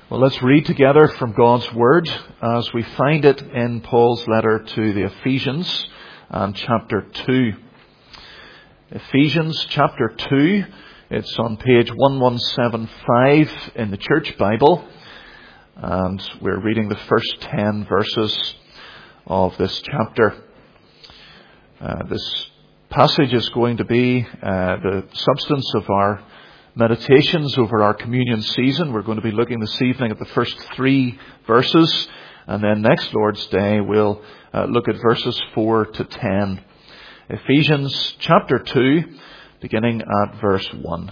Well, let's read together from God's Word as we find it in Paul's letter to the Ephesians and chapter 2. Ephesians chapter 2, it's on page 1175 in the Church Bible, and we're reading the first 10 verses of this chapter. This passage is going to be the substance of our meditations over our communion season. We're going to be looking this evening at the first 3 verses, and then next Lord's Day we'll look at verses 4 to 10. Ephesians chapter 2, beginning at verse 1.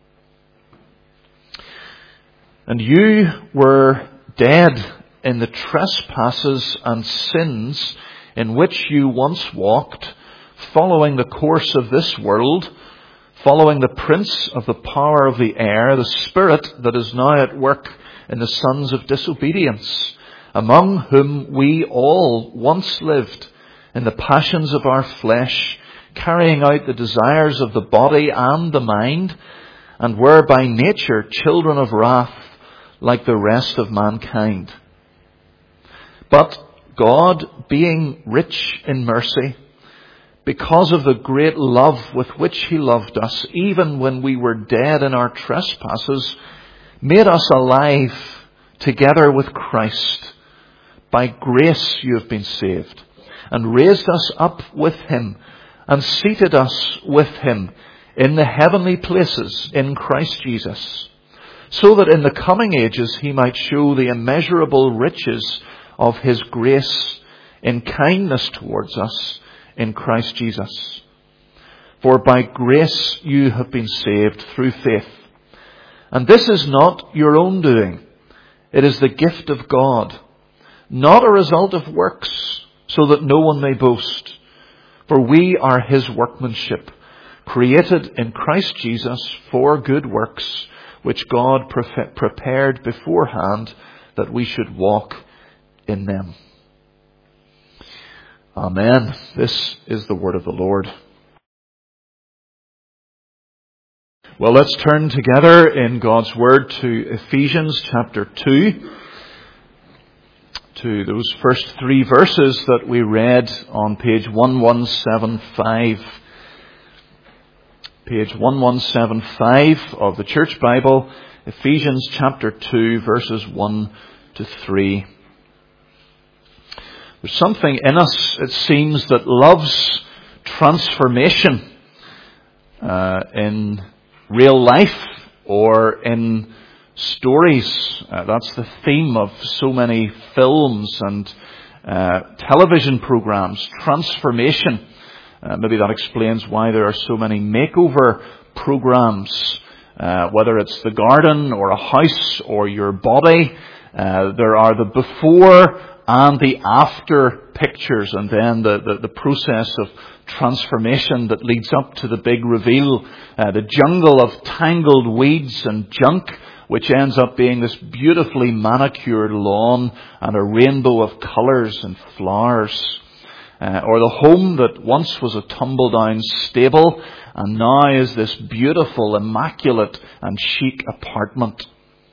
And you were dead in the trespasses and sins in which you once walked, following the course of this world, following the prince of the power of the air, the spirit that is now at work in the sons of disobedience, among whom we all once lived in the passions of our flesh, carrying out the desires of the body and the mind, and were by nature children of wrath, like the rest of mankind. But God, being rich in mercy, because of the great love with which He loved us, even when we were dead in our trespasses, made us alive together with Christ. By grace you have been saved, and raised us up with Him, and seated us with Him in the heavenly places in Christ Jesus, so that in the coming ages He might show the immeasurable riches of His grace in kindness towards us in Christ Jesus. For by grace you have been saved through faith. And this is not your own doing. It is the gift of God, not a result of works, so that no one may boast. For we are His workmanship, created in Christ Jesus for good works, which God prepared beforehand that we should walk in them. Amen. This is the word of the Lord. Well, let's turn together in God's word to Ephesians chapter 2, to those first 3 verses that we read on page 1175. Page 1175 of the Church Bible, Ephesians chapter 2, verses 1 to 3. There's something in us, it seems, that loves transformation in real life or in stories. That's the theme of so many films and television programs, transformation. Maybe that explains why there are so many makeover programs, whether it's the garden or a house or your body. There are the before and the after pictures, and then the process of transformation that leads up to the big reveal. The jungle of tangled weeds and junk, which ends up being this beautifully manicured lawn and a rainbow of colours and flowers. Or the home that once was a tumble-down stable and now is this beautiful, immaculate and chic apartment.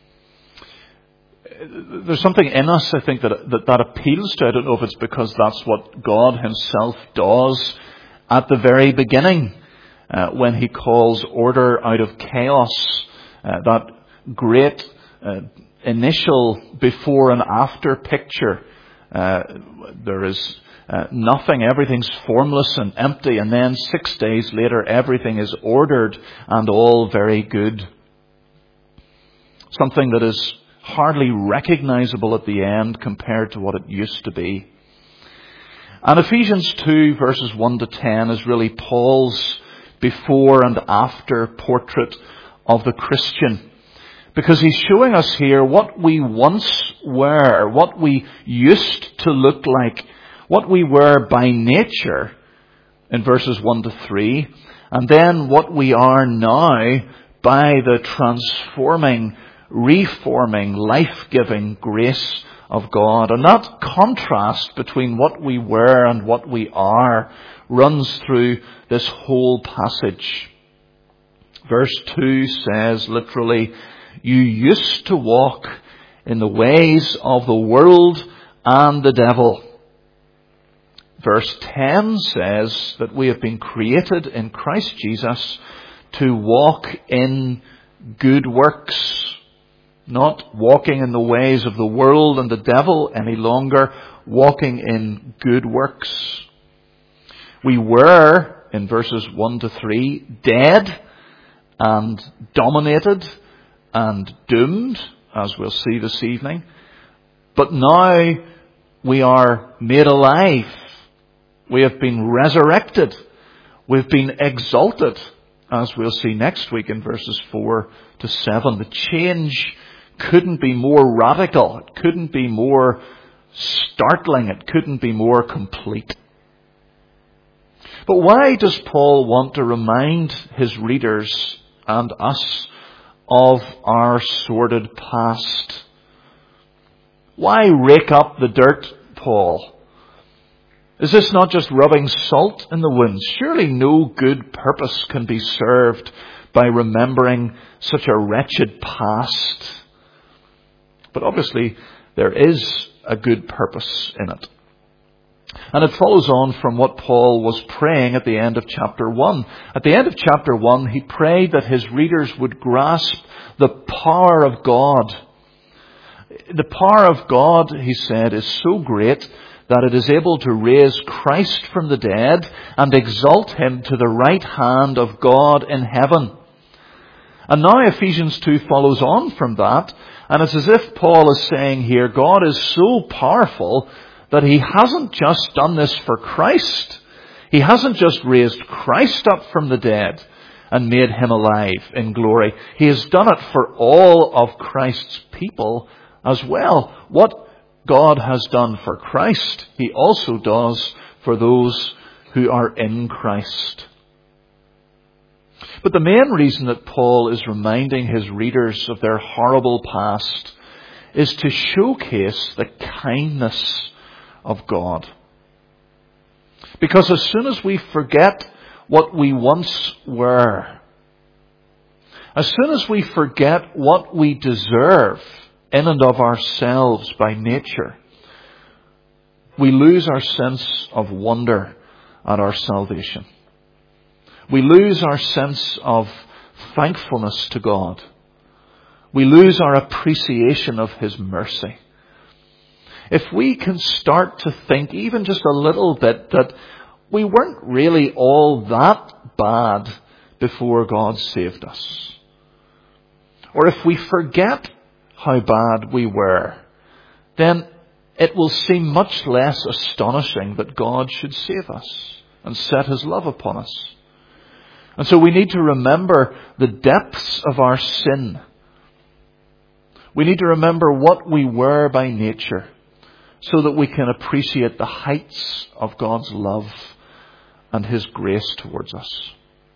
There's something in us, I think, that appeals to. I don't know if it's because that's what God Himself does at the very beginning, when He calls order out of chaos. That great initial before and after picture. There is nothing, everything's formless and empty, and then 6 days later everything is ordered and all very good. Something that is hardly recognizable at the end compared to what it used to be. And Ephesians 2 verses 1 to 10 is really Paul's before and after portrait of the Christian. Because he's showing us here what we once were, what we used to look like, what we were by nature in verses 1 to 3, and then what we are now by the transforming, reforming, life-giving grace of God. And that contrast between what we were and what we are runs through this whole passage. Verse 2 says literally, "You used to walk in the ways of the world and the devil. Verse 10 says that we have been created in Christ Jesus to walk in good works, not walking in the ways of the world and the devil any longer, walking in good works. We were, in verses 1 to 3, dead and dominated and doomed, as we'll see this evening. But now we are made alive. We have been resurrected. We've been exalted, as we'll see next week in verses 4 to 7. The change couldn't be more radical. It couldn't be more startling. It couldn't be more complete. But why does Paul want to remind his readers and us of our sordid past? Why rake up the dirt, Paul? Is this not just rubbing salt in the wounds? Surely no good purpose can be served by remembering such a wretched past. But obviously there is a good purpose in it. And it follows on from what Paul was praying at the end of chapter 1. At the end of chapter 1, he prayed that his readers would grasp the power of God. The power of God, he said, is so great that it is able to raise Christ from the dead and exalt him to the right hand of God in heaven. And now Ephesians 2 follows on from that, and it's as if Paul is saying here, God is so powerful that he hasn't just done this for Christ. He hasn't just raised Christ up from the dead and made him alive in glory. He has done it for all of Christ's people as well. What God has done for Christ, he also does for those who are in Christ. But the main reason that Paul is reminding his readers of their horrible past is to showcase the kindness of God. Because as soon as we forget what we once were, as soon as we forget what we deserve in and of ourselves by nature, we lose our sense of wonder at our salvation. We lose our sense of thankfulness to God. We lose our appreciation of his mercy. If we can start to think even just a little bit that we weren't really all that bad before God saved us, or if we forget how bad we were, then it will seem much less astonishing that God should save us and set his love upon us. And so we need to remember the depths of our sin. We need to remember what we were by nature so that we can appreciate the heights of God's love and his grace towards us.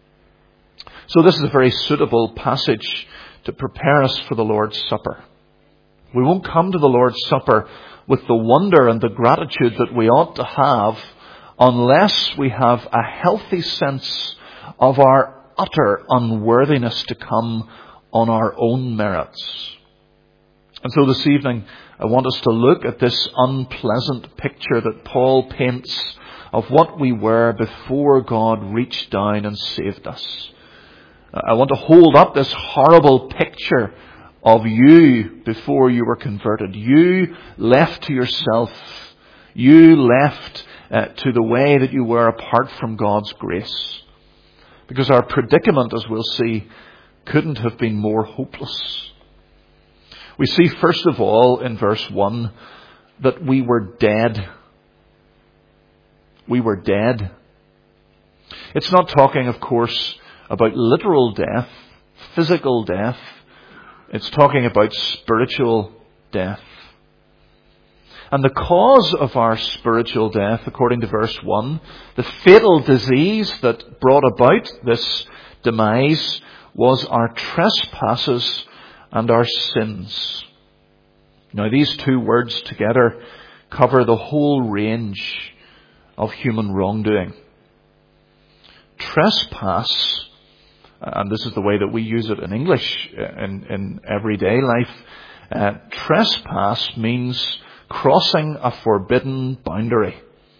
So this is a very suitable passage to prepare us for the Lord's Supper. We won't come to the Lord's Supper with the wonder and the gratitude that we ought to have unless we have a healthy sense of our utter unworthiness to come on our own merits. And so this evening, I want us to look at this unpleasant picture that Paul paints of what we were before God reached down and saved us. I want to hold up this horrible picture of you before you were converted. You left to yourself. You left to the way that you were apart from God's grace. Because our predicament, as we'll see, couldn't have been more hopeless. We see, first of all, in verse 1, that we were dead. We were dead. It's not talking, of course, about literal death, physical death. It's talking about spiritual death. And the cause of our spiritual death, according to verse 1, the fatal disease that brought about this demise was our trespasses and our sins. Now, these two words together cover the whole range of human wrongdoing. Trespass, and this is the way that we use it in English in everyday life, Trespass means crossing a forbidden boundary.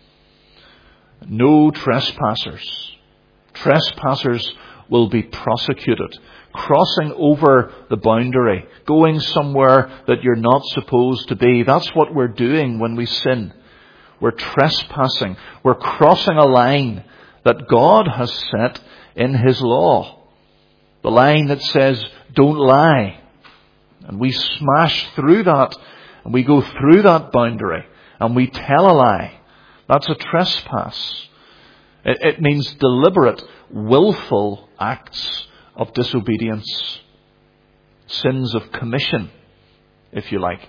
No trespassers. Trespassers will be prosecuted. Crossing over the boundary, going somewhere that you're not supposed to be. That's what we're doing when we sin. We're trespassing. We're crossing a line that God has set in His law. The line that says, don't lie. And we smash through that, and we go through that boundary, and we tell a lie. That's a trespass. It means deliberate, willful acts of disobedience. Sins of commission, if you like.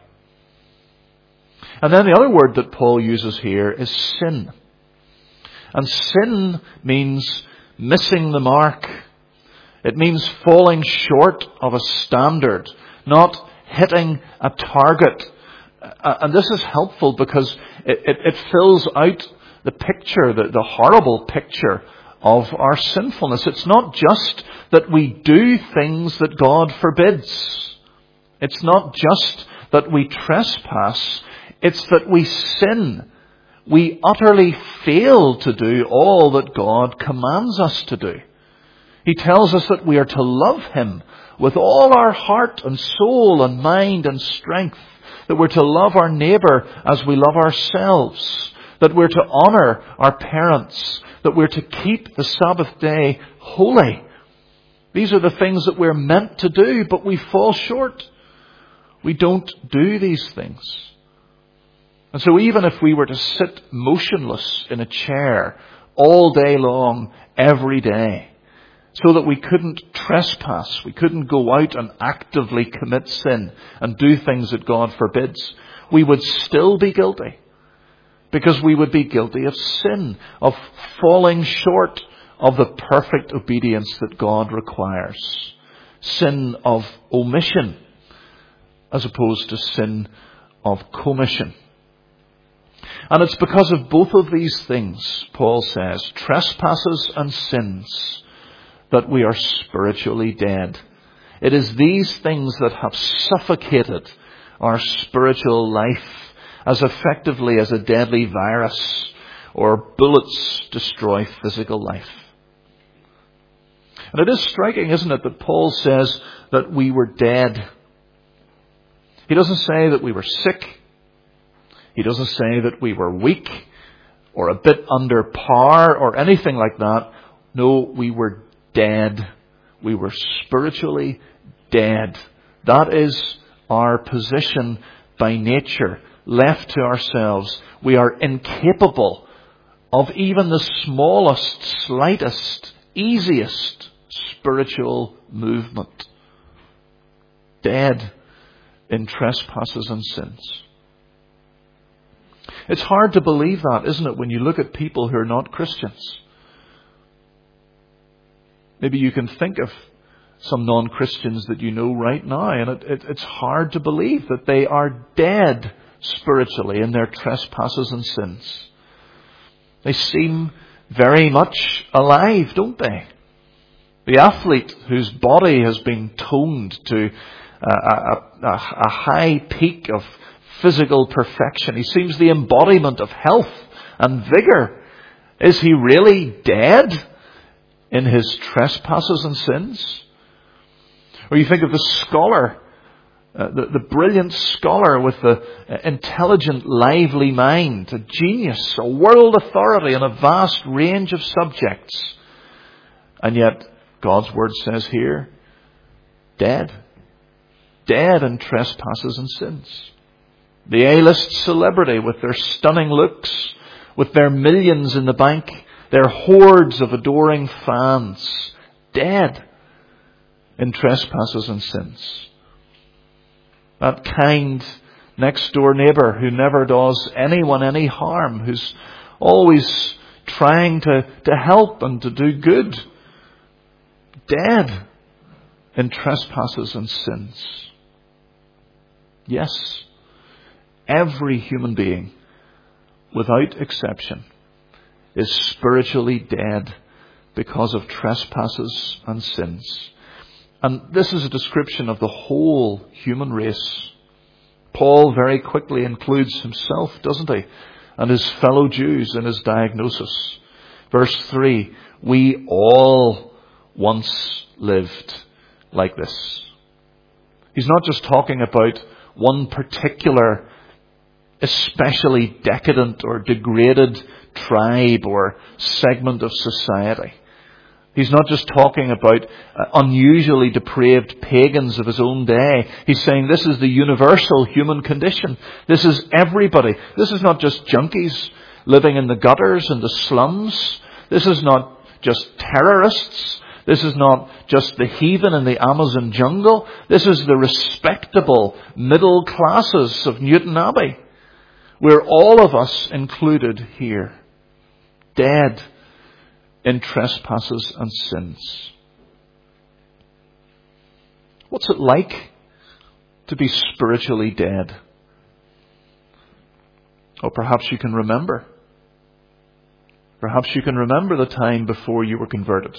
And then the other word that Paul uses here is sin. And sin means missing the mark. It means falling short of a standard, not hitting a target. And this is helpful because it fills out the picture, the horrible picture of our sinfulness. It's not just that we do things that God forbids. It's not just that we trespass. It's that we sin. We utterly fail to do all that God commands us to do. He tells us that we are to love Him with all our heart and soul and mind and strength. That we're to love our neighbour as we love ourselves. That we're to honour our parents. That we're to keep the Sabbath day holy. These are the things that we're meant to do, but we fall short. We don't do these things. And so even if we were to sit motionless in a chair all day long, every day, so that we couldn't trespass, we couldn't go out and actively commit sin and do things that God forbids, we would still be guilty. Because we would be guilty of sin, of falling short of the perfect obedience that God requires. Sin of omission, as opposed to sin of commission. And it's because of both of these things, Paul says, trespasses and sins, that we are spiritually dead. It is these things that have suffocated our spiritual life as effectively as a deadly virus or bullets destroy physical life. And it is striking, isn't it, that Paul says that we were dead. He doesn't say that we were sick. He doesn't say that we were weak or a bit under par or anything like that. No, we were dead. We were spiritually dead. That is our position by nature. Left to ourselves, we are incapable of even the smallest, slightest, easiest spiritual movement. Dead in trespasses and sins. It's hard to believe that, isn't it, when you look at people who are not Christians? Maybe you can think of some non-Christians that you know right now, and it's hard to believe that they are dead spiritually in their trespasses and sins. They seem very much alive, don't they? The athlete whose body has been toned to a high peak of physical perfection. He seems the embodiment of health and vigor. Is he really dead in his trespasses and sins? Or you think of the scholar, the brilliant scholar with the intelligent, lively mind, a genius, a world authority in a vast range of subjects. And yet, God's word says here, dead. Dead in trespasses and sins. The A-list celebrity with their stunning looks, with their millions in the bank, their hordes of adoring fans, dead in trespasses and sins. That kind next door neighbour who never does anyone any harm, who's always trying to help and to do good, dead in trespasses and sins. Yes, every human being, without exception, is spiritually dead because of trespasses and sins. And this is a description of the whole human race. Paul very quickly includes himself, doesn't he, and his fellow Jews in his diagnosis. Verse 3, we all once lived like this. He's not just talking about one particular, especially decadent or degraded tribe or segment of society. He's not just talking about unusually depraved pagans of his own day. He's saying this is the universal human condition. This is everybody. This is not just junkies living in the gutters and the slums. This is not just terrorists. This is not just the heathen in the Amazon jungle. This is the respectable middle classes of Newton Abbey. We're all of us included here. Dead in trespasses and sins. What's it like to be spiritually dead? Or perhaps you can remember. Perhaps you can remember the time before you were converted.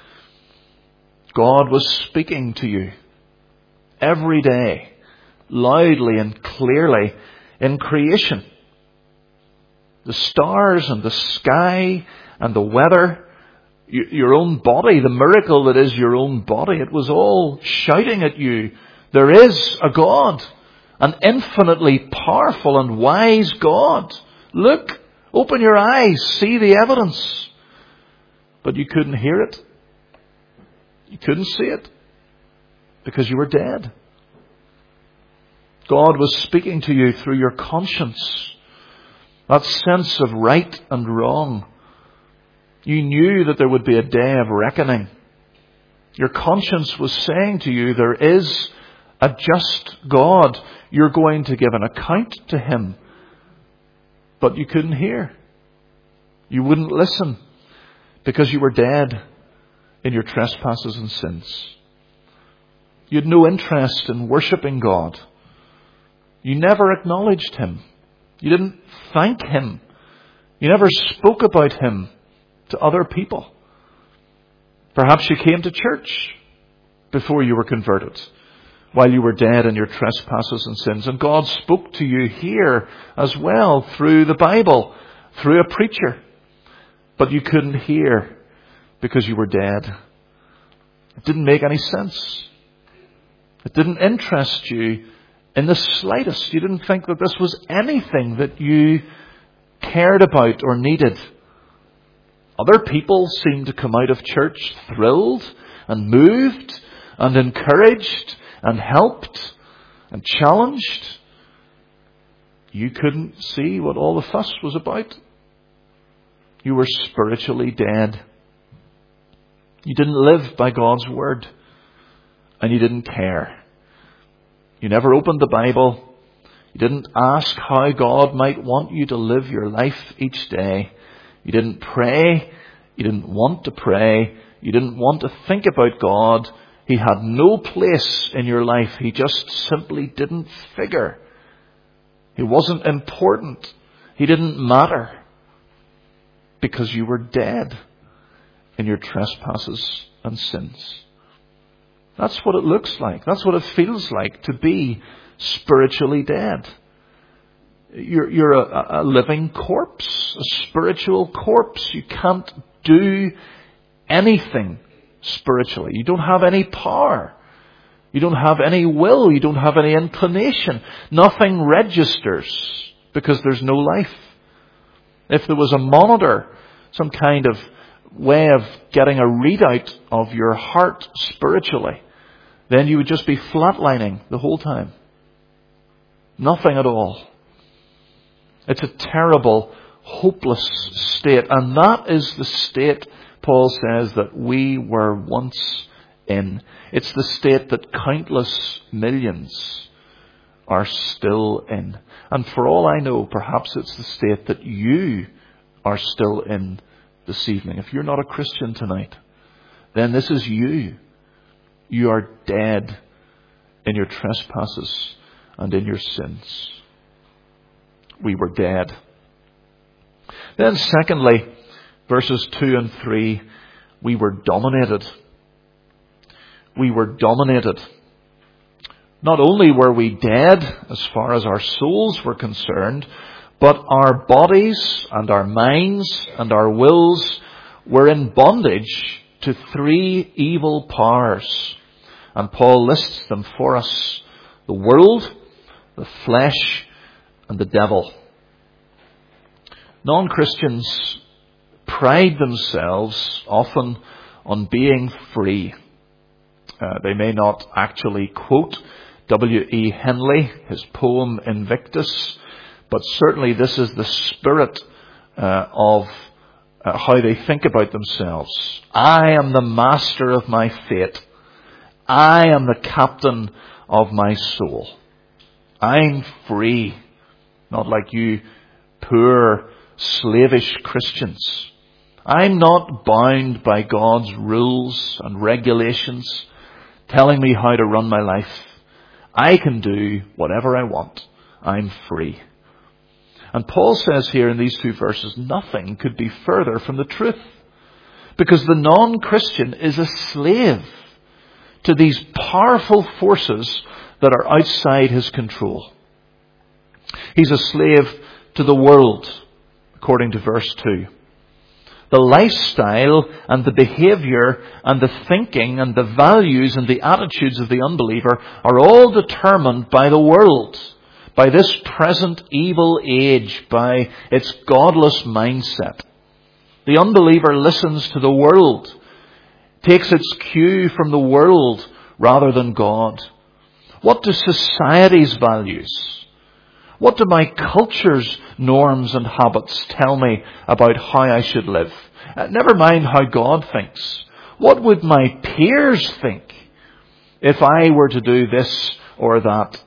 God was speaking to you every day, loudly and clearly in creation. The stars and the sky and the weather, your own body, the miracle that is your own body, it was all shouting at you, there is a God, an infinitely powerful and wise God. Look, open your eyes, see the evidence. But you couldn't hear it. You couldn't see it because you were dead. God was speaking to you through your conscience, that sense of right and wrong. You knew that there would be a day of reckoning. Your conscience was saying to you, there is a just God. You're going to give an account to Him. But you couldn't hear. You wouldn't listen because you were dead in your trespasses and sins. You had no interest in worshipping God. You never acknowledged Him. You didn't thank Him. You never spoke about Him to other people. Perhaps you came to church before you were converted, while you were dead in your trespasses and sins. And God spoke to you here as well through the Bible, through a preacher. But you couldn't hear because you were dead. It didn't make any sense. It didn't interest you in the slightest. You didn't think that this was anything that you cared about or needed. Other people seemed to come out of church thrilled and moved and encouraged and helped and challenged. You couldn't see what all the fuss was about. You were spiritually dead. You didn't live by God's word, and you didn't care. You never opened the Bible. You didn't ask how God might want you to live your life each day. You didn't pray. You didn't want to pray. You didn't want to think about God. He had no place in your life. He just simply didn't figure. He wasn't important. He didn't matter because you were dead in your trespasses and sins. That's what it looks like. That's what it feels like to be spiritually dead. You're a living corpse, a spiritual corpse. You can't do anything spiritually. You don't have any power. You don't have any will. You don't have any inclination. Nothing registers because there's no life. If there was a monitor, some kind of way of getting a readout of your heart spiritually, then you would just be flatlining the whole time. Nothing at all. It's a terrible, hopeless state. And that is the state, Paul says, that we were once in. It's the state that countless millions are still in. And for all I know, perhaps it's the state that you are still in this evening. If you're not a Christian tonight, then this is you. You are dead in your trespasses and in your sins. We were dead. Then secondly, verses 2 and 3, we were dominated. We were dominated. Not only were we dead as far as our souls were concerned, but our bodies and our minds and our wills were in bondage to three evil powers. And Paul lists them for us: the world, the flesh, and the devil. Non-Christians pride themselves often on being free. They may not actually quote W.E. Henley, his poem Invictus, but certainly this is the spirit of how they think about themselves. I am the master of my fate. I am the captain of my soul. I'm free, not like you poor slavish Christians. I'm not bound by God's rules and regulations telling me how to run my life. I can do whatever I want. I'm free. And Paul says here in these two verses, nothing could be further from the truth. Because the non-Christian is a slave to these powerful forces that are outside his control. He's a slave to the world, according to verse 2. The lifestyle and the behavior and the thinking and the values and the attitudes of the unbeliever are all determined by the world, by this present evil age, by its godless mindset. The unbeliever listens to the world, takes its cue from the world rather than God. What do society's values, what do my culture's norms and habits tell me about how I should live? Never mind how God thinks. What would my peers think if I were to do this or that?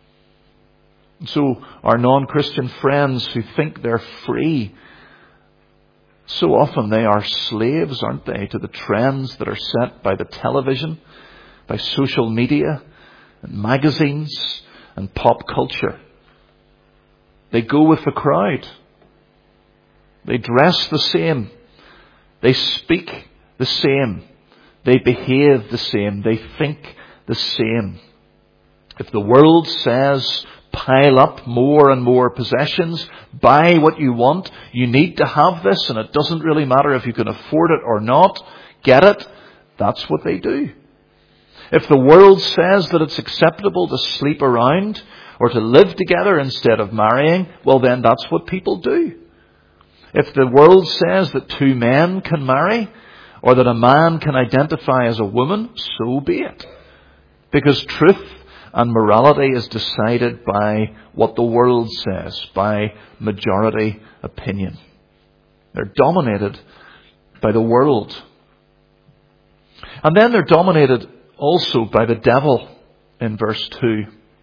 So our non-Christian friends who think they're free, so often they are slaves, aren't they, to the trends that are set by the television, by social media, and magazines, and pop culture. They go with the crowd. They dress the same. They speak the same. They behave the same. They think the same. If the world says, pile up more and more possessions, buy what you want, you need to have this, and it doesn't really matter if you can afford it or not, get it, that's what they do. If the world says that it's acceptable to sleep around or to live together instead of marrying, well then that's what people do. If the world says that two men can marry or that a man can identify as a woman, so be it. Because truth and morality is decided by what the world says, by majority opinion. They're dominated by the world. And then they're dominated also by the devil in verse 2.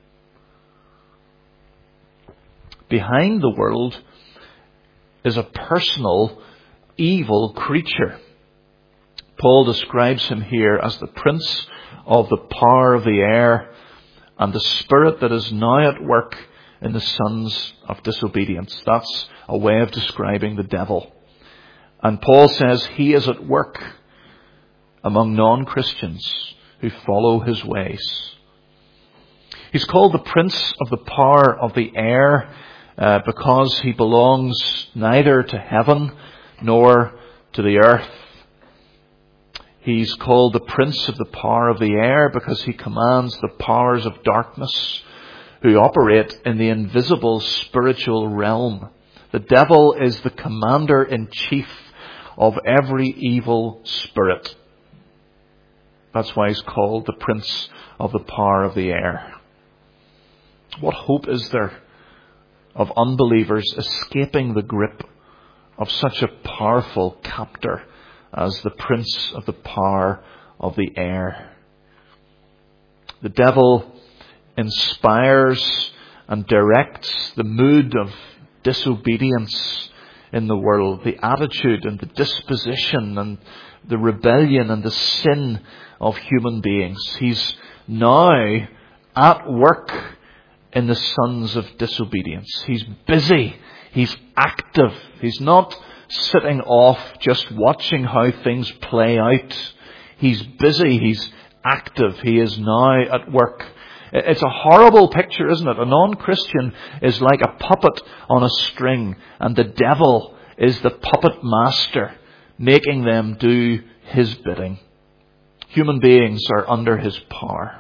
Behind the world is a personal evil creature. Paul describes him here as the prince of the power of the air and the spirit that is now at work in the sons of disobedience. That's a way of describing the devil. And Paul says he is at work among non-Christians who follow his ways. He's called the prince of the power of the air because he belongs neither to heaven nor to the earth. He's called the prince of the power of the air because he commands the powers of darkness who operate in the invisible spiritual realm. The devil is the commander-in-chief of every evil spirit. That's why he's called the prince of the power of the air. What hope is there of unbelievers escaping the grip of such a powerful captor as the prince of the power of the air? The devil inspires and directs the mood of disobedience in the world, the attitude and the disposition and the rebellion and the sin of human beings. He's now at work in the sons of disobedience. He's busy. He's active. He's not sitting off just watching how things play out. He's busy. He's active. He is now at work It's a horrible picture, isn't it? A non-Christian is like a puppet on a string, and the devil is the puppet master, making them do his bidding. Human beings are under his power.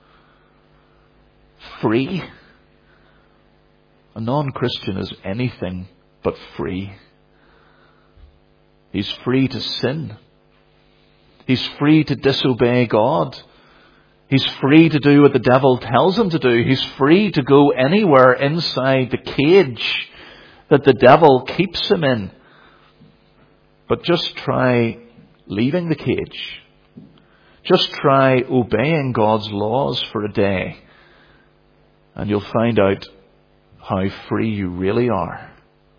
Free? A non-Christian is anything but free. He's free to sin. He's free to disobey God. He's free to do what the devil tells him to do. He's free to go anywhere inside the cage that the devil keeps him in. But just try leaving the cage. Just try obeying God's laws for a day, and you'll find out how free you really are.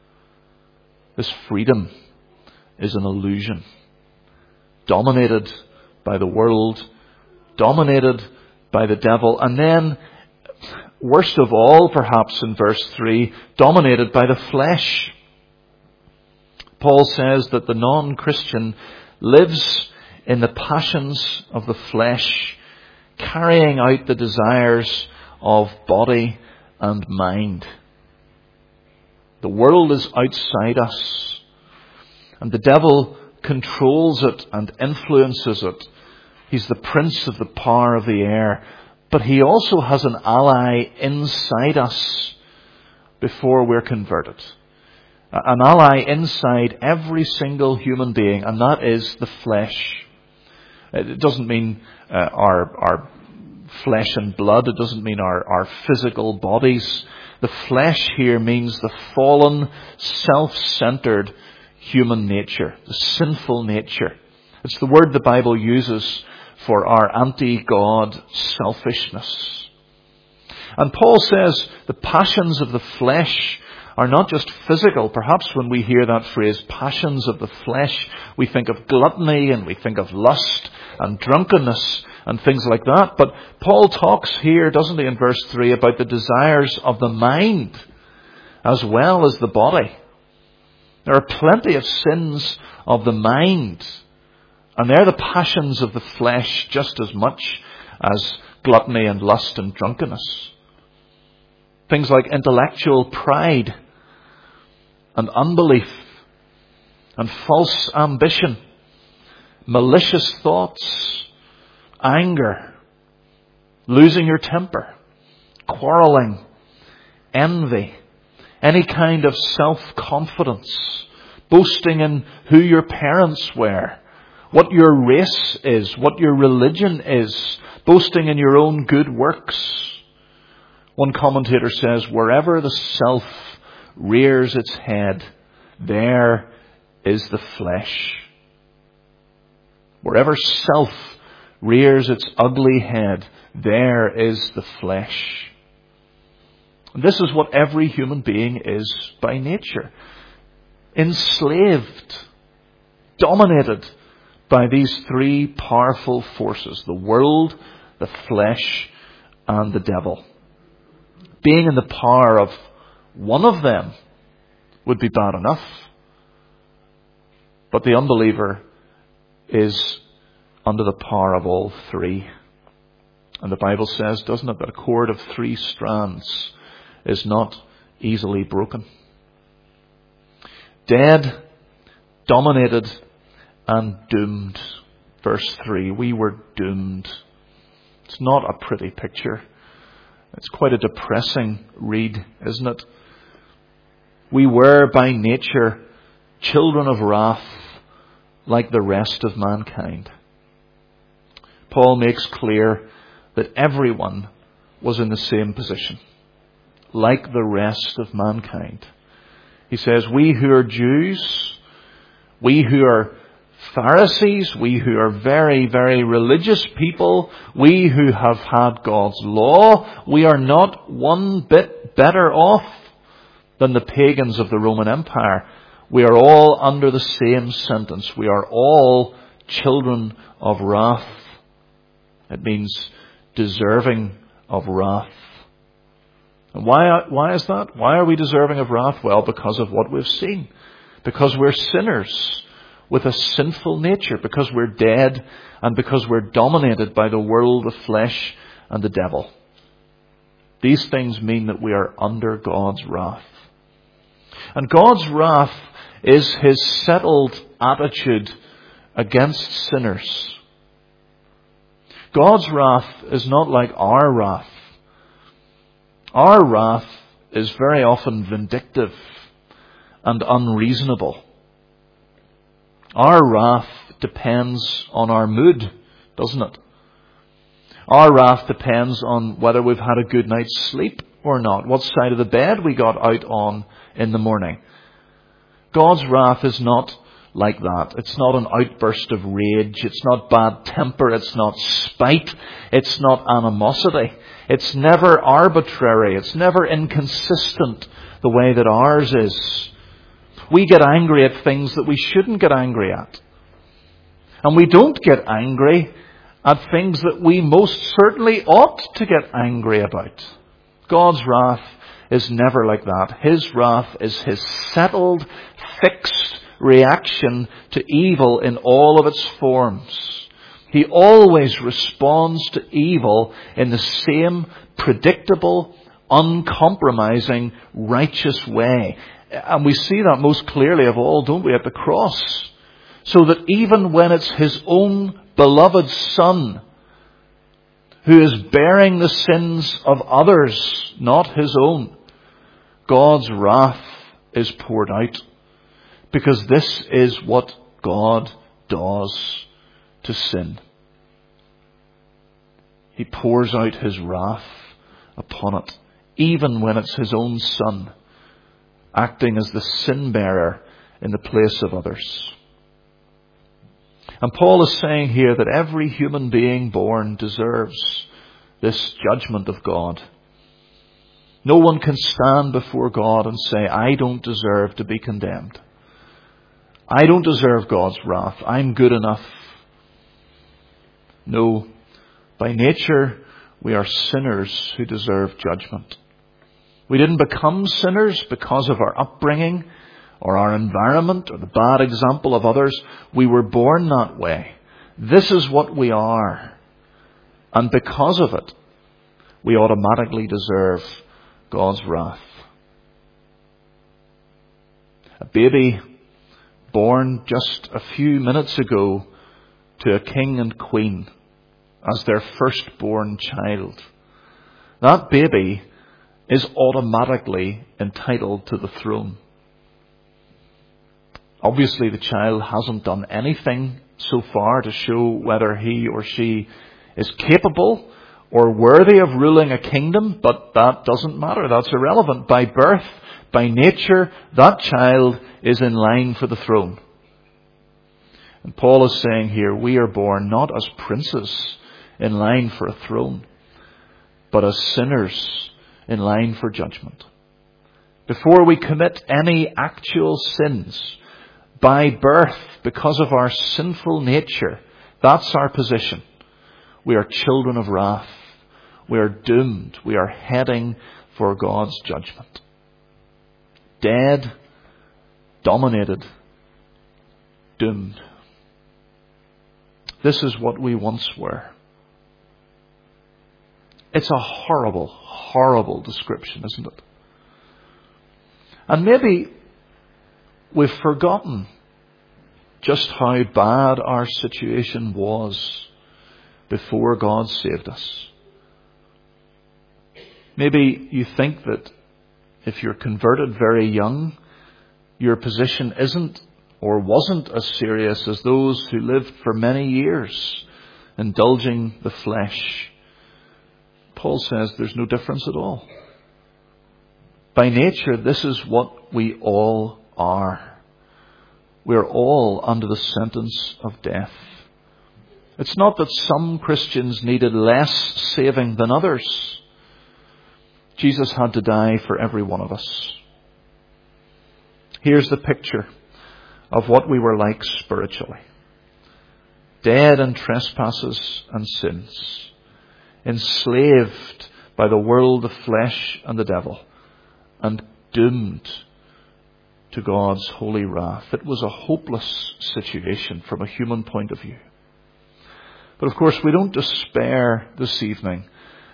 This freedom is an illusion, dominated by the world, dominated by the devil, and then, worst of all, perhaps in verse 3, dominated by the flesh. Paul says that the non-Christian lives in the passions of the flesh, carrying out the desires of body and mind. The world is outside us, and the devil controls it and influences it. He's the prince of the power of the air, but he also has an ally inside us before we're converted. An ally inside every single human being, and that is the flesh. It doesn't mean our flesh and blood. It doesn't mean our physical bodies. The flesh here means the fallen, self-centered human nature, the sinful nature. It's the word the Bible uses for our anti-God selfishness. And Paul says the passions of the flesh are not just physical. Perhaps when we hear that phrase, passions of the flesh, we think of gluttony and we think of lust and drunkenness and things like that. But Paul talks here, doesn't he, in verse 3, about the desires of the mind as well as the body. There are plenty of sins of the mind, and they're the passions of the flesh just as much as gluttony and lust and drunkenness. Things like intellectual pride and unbelief and false ambition, malicious thoughts, anger, losing your temper, quarreling, envy, any kind of self-confidence, boasting in who your parents were, what your race is, what your religion is, boasting in your own good works. One commentator says, wherever the self rears its head, there is the flesh. Wherever self rears its ugly head, there is the flesh. And this is what every human being is by nature. Enslaved, dominated by these three powerful forces, the world, the flesh, and the devil. Being in the power of one of them would be bad enough. But the unbeliever is under the power of all three. And the Bible says, doesn't it, that a cord of 3 strands is not easily broken. Dead, dominated, and doomed. Verse 3, we were doomed. It's not a pretty picture. It's quite a depressing read, isn't it? We were by nature children of wrath like the rest of mankind. Paul makes clear that everyone was in the same position, like the rest of mankind. He says, we who are Jews, we who are Pharisees, we who are very, very religious people, we who have had God's law, we are not one bit better off than the pagans of the Roman Empire. We are all under the same sentence. We are all children of wrath. It means deserving of wrath. And why is that? Why are we deserving of wrath? Well, because of what we've seen. Because we're sinners with a sinful nature. Because we're dead and because we're dominated by the world, the flesh, and the devil. These things mean that we are under God's wrath. And God's wrath is his settled attitude against sinners. God's wrath is not like our wrath. Our wrath is very often vindictive and unreasonable. Our wrath depends on our mood, doesn't it? Our wrath depends on whether we've had a good night's sleep or not, what side of the bed we got out on in the morning. God's wrath is not like that. It's not an outburst of rage. It's not bad temper. It's not spite. It's not animosity. It's never arbitrary. It's never inconsistent the way that ours is. We get angry at things that we shouldn't get angry at. And we don't get angry at things that we most certainly ought to get angry about. God's wrath is never like that. His wrath is his settled, fixed reaction to evil in all of its forms. He always responds to evil in the same predictable, uncompromising, righteous way. And we see that most clearly of all, don't we, at the cross. So that even when it's his own beloved Son who is bearing the sins of others, not his own, God's wrath is poured out. Because this is what God does to sin. He pours out his wrath upon it, even when it's his own Son, acting as the sin bearer in the place of others. And Paul is saying here that every human being born deserves this judgment of God. No one can stand before God and say, I don't deserve to be condemned. I don't deserve God's wrath. I'm good enough. No, by nature, we are sinners who deserve judgment. We didn't become sinners because of our upbringing or our environment or the bad example of others. We were born that way. This is what we are. And because of it, we automatically deserve God's wrath. A baby born just a few minutes ago to a king and queen as their firstborn child. That baby is automatically entitled to the throne. Obviously, the child hasn't done anything so far to show whether he or she is capable or worthy of ruling a kingdom, but that doesn't matter. That's irrelevant. By birth, by nature, that child is in line for the throne. And Paul is saying here, we are born not as princes in line for a throne, but as sinners in line for judgment. Before we commit any actual sins, by birth, because of our sinful nature, that's our position. We are children of wrath. We are doomed. We are heading for God's judgment. Dead, dominated, doomed. This is what we once were. It's a horrible, horrible description, isn't it? And maybe we've forgotten just how bad our situation was before God saved us. Maybe you think that if you're converted very young, your position isn't or wasn't as serious as those who lived for many years indulging the flesh. Paul says there's no difference at all. By nature, this is what we all are. We're all under the sentence of death. It's not that some Christians needed less saving than others. Jesus had to die for every one of us. Here's the picture of what we were like spiritually. Dead in trespasses and sins. Enslaved by the world, the flesh and the devil. And doomed to God's holy wrath. It was a hopeless situation from a human point of view. But of course we don't despair this evening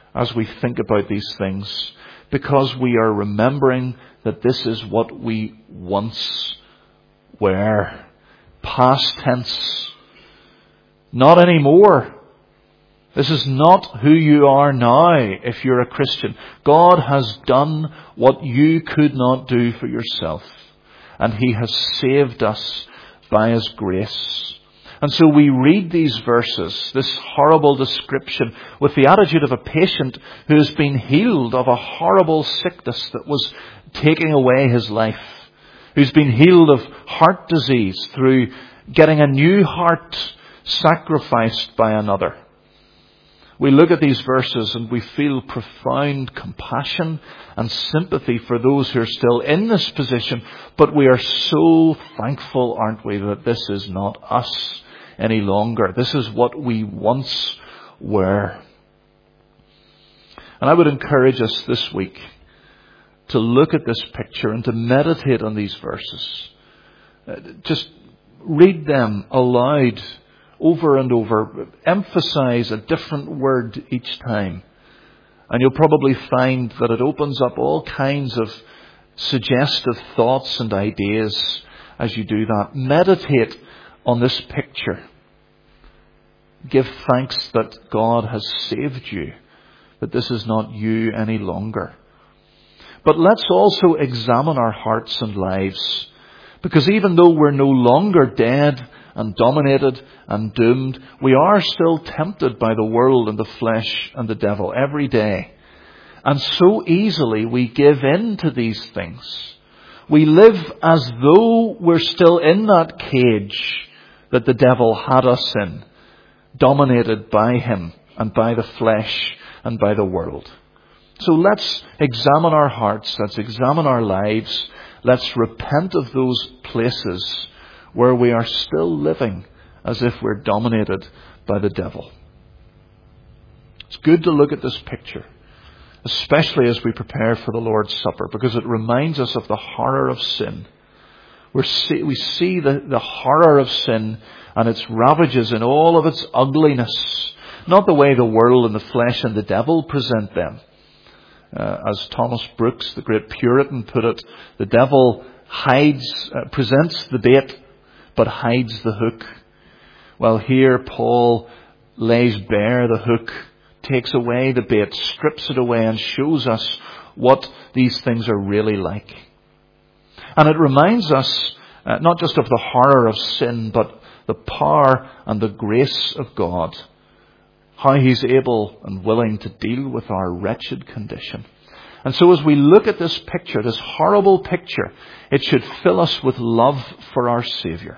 as we think about these things, because we are remembering that this is what we once were. Past tense. Not anymore. This is not who you are now if you're a Christian. God has done what you could not do for yourself. And He has saved us by His grace. And so we read these verses, this horrible description, with the attitude of a patient who has been healed of a horrible sickness that was taking away his life. Who's been healed of heart disease through getting a new heart sacrificed by another. We look at these verses and we feel profound compassion and sympathy for those who are still in this position, but we are so thankful, aren't we, that this is not us any longer. This is what we once were. And I would encourage us this week to look at this picture and to meditate on these verses. Just read them aloud over and over. Emphasize a different word each time. And you'll probably find that it opens up all kinds of suggestive thoughts and ideas as you do that. Meditate on this picture. Give thanks that God has saved you, that this is not you any longer. But let's also examine our hearts and lives, because even though we're no longer dead and dominated and doomed, we are still tempted by the world and the flesh and the devil every day. And so easily we give in to these things. We live as though we're still in that cage that the devil had us in, dominated by him and by the flesh and by the world. So let's examine our hearts, let's examine our lives, let's repent of those places where we are still living as if we're dominated by the devil. It's good to look at this picture, especially as we prepare for the Lord's Supper, because it reminds us of the horror of sin. We see the horror of sin and its ravages in all of its ugliness, not the way the world and the flesh and the devil present them. As Thomas Brooks, the great Puritan, put it, the devil presents the bait, but hides the hook. Well, here Paul lays bare the hook, takes away the bait, strips it away, and shows us what these things are really like. And it reminds us not just of the horror of sin, but the power and the grace of God. How He's able and willing to deal with our wretched condition. And so as we look at this picture, this horrible picture, it should fill us with love for our Saviour.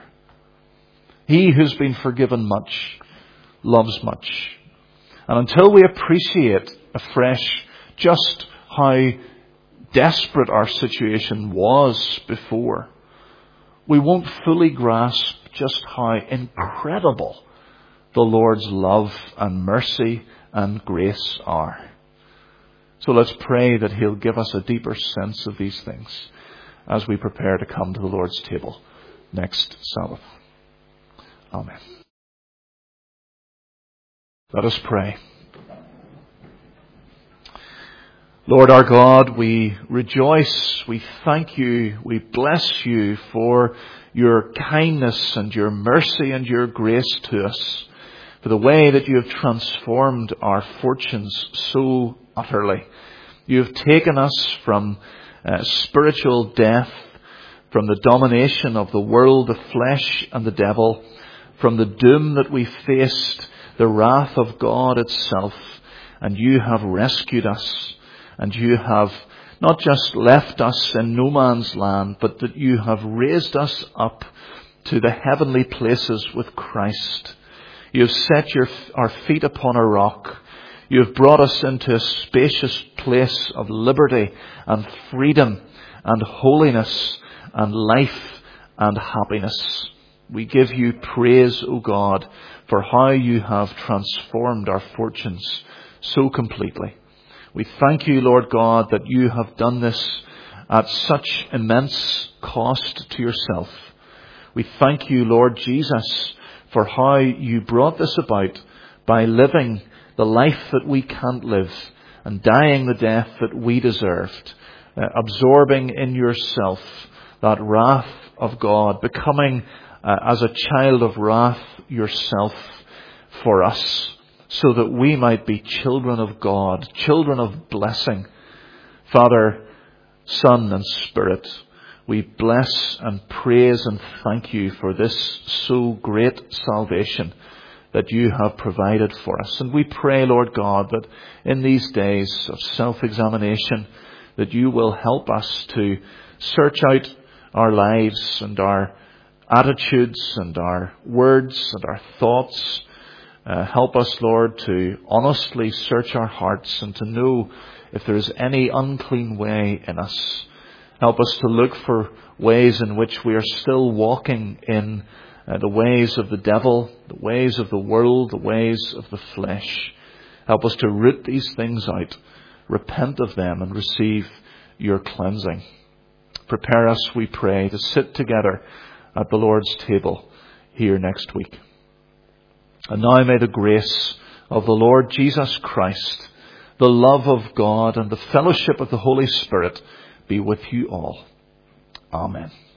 He who's been forgiven much, loves much. And until we appreciate afresh just how desperate our situation was before, we won't fully grasp just how incredible the Lord's love and mercy and grace are. So let's pray that He'll give us a deeper sense of these things as we prepare to come to the Lord's table next Sabbath. Amen. Let us pray. Lord our God, we rejoice, we thank you, we bless you for your kindness and your mercy and your grace to us, for the way that you have transformed our fortunes so utterly. You have taken us from spiritual death, from the domination of the world, the flesh and the devil, from the doom that we faced, the wrath of God itself, and you have rescued us. And you have not just left us in no man's land, but that you have raised us up to the heavenly places with Christ. You have set our feet upon a rock. You have brought us into a spacious place of liberty and freedom and holiness and life and happiness. We give you praise, O God, for how you have transformed our fortunes so completely. We thank you, Lord God, that you have done this at such immense cost to yourself. We thank you, Lord Jesus, for how you brought this about by living the life that we can't live and dying the death that we deserved, absorbing in yourself that wrath of God, becoming as a child of wrath yourself for us, so that we might be children of God, children of blessing. Father, Son and Spirit, we bless and praise and thank you for this so great salvation that you have provided for us. And we pray, Lord God, that in these days of self-examination, that you will help us to search out our lives and our attitudes and our words and our thoughts. Help us, Lord, to honestly search our hearts and to know if there is any unclean way in us. Help us to look for ways in which we are still walking in the ways of the devil, the ways of the world, the ways of the flesh. Help us to root these things out, repent of them, and receive your cleansing. Prepare us, we pray, to sit together at the Lord's table here next week. And now may the grace of the Lord Jesus Christ, the love of God, and the fellowship of the Holy Spirit be with you all. Amen.